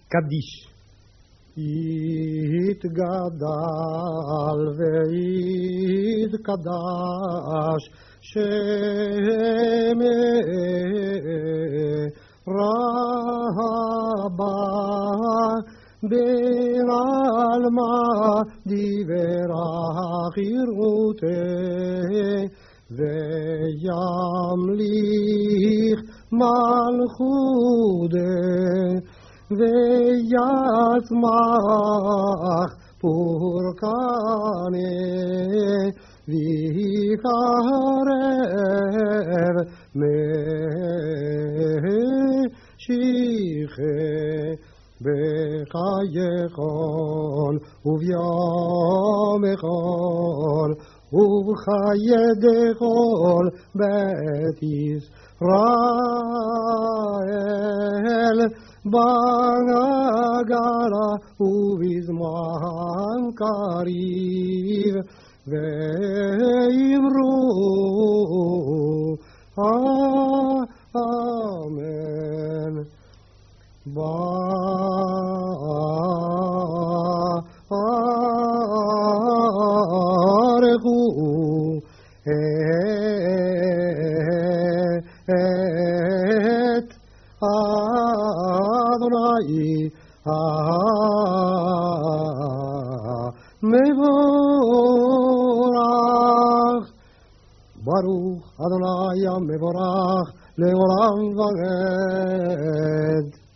קדיש. יתגדל ויתקדש שמך רבה בעלמא דברך יראותה וימליך מלכותה ויצמח פורקנה ויקרב משיחה בחייכון וביומכון ובחיידכון בית ישראל בגלה ובזמן קריב ואמרו אמן. ברכו את אדוני מבורך. ברוך אדוני המבורך לעולם ועד.